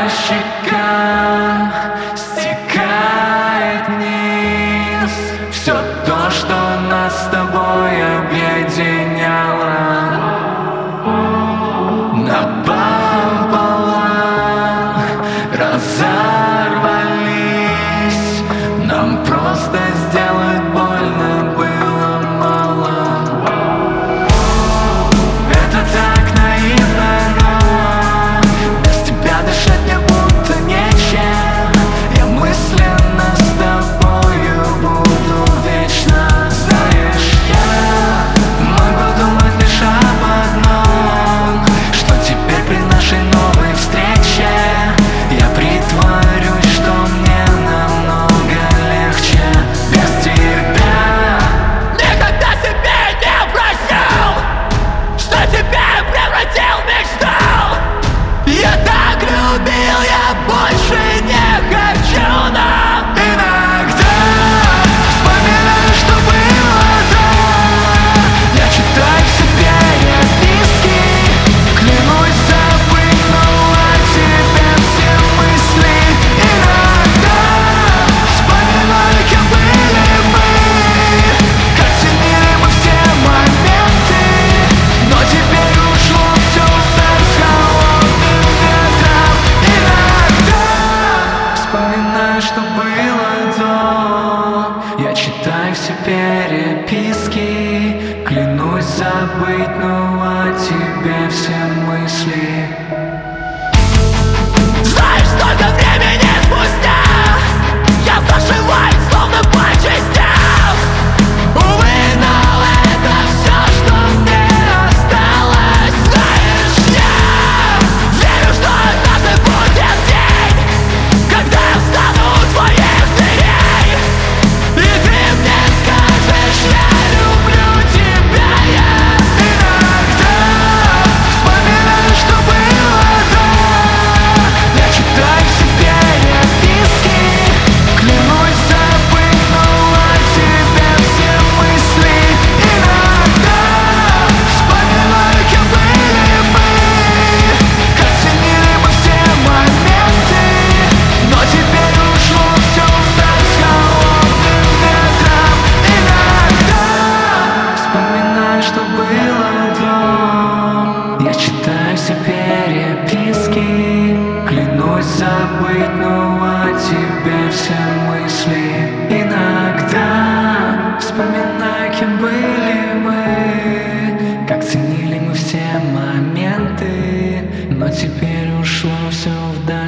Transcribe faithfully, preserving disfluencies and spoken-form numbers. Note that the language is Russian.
щекам стекает вниз все то, что нас с тобой объединяло. Напополам разорвались, нам просто сделать больно было мало. Это так наивно, но без тебя дышать мне будто нечем. Я мысленно с тобою буду вечно. Знаешь, я могу думать лишь об одном, что теперь при нашей новой встрече я притворюсь, что мне намного легче без тебя. Никогда себе не прощал, что тебя превратил в мечту. Я так любил, я больше не хочу, но Иногда вспоминаю, что было до. Я читаю все переписки, клянусь забыть, но о тебе все мысли. Иногда вспоминаю, кем были мы, как ценили мы все моменты, но теперь ушло все вдаль с холодным ветром. Иногда вспоминаю, что было до. Я читаю все переписки, клянусь забыть, но о тебе все мысли. знаешь, сколько времени спустя я зашиваюсь, словно по частям. Увы, но это все, что мне осталось. Знаешь, я верю, что однажды будет день, когда я встану у твоих дверей, и ты мне скажешь: я люблю тебя. Я Иногда вспоминаю, что было до. Я читаю все переписки, клянусь забыть, но о тебе все мысли. Иногда вспоминаю, кем были мы, как ценили мы все моменты, но теперь ушло все вдаль с холодным ветром. Иногда вспоминаю, что было до. Я читаю все переписки, клянусь забыть, но о тебе все мысли. Иногда вспоминаю, кем были мы, как ценили мы все моменты, но теперь ушло все вдаль.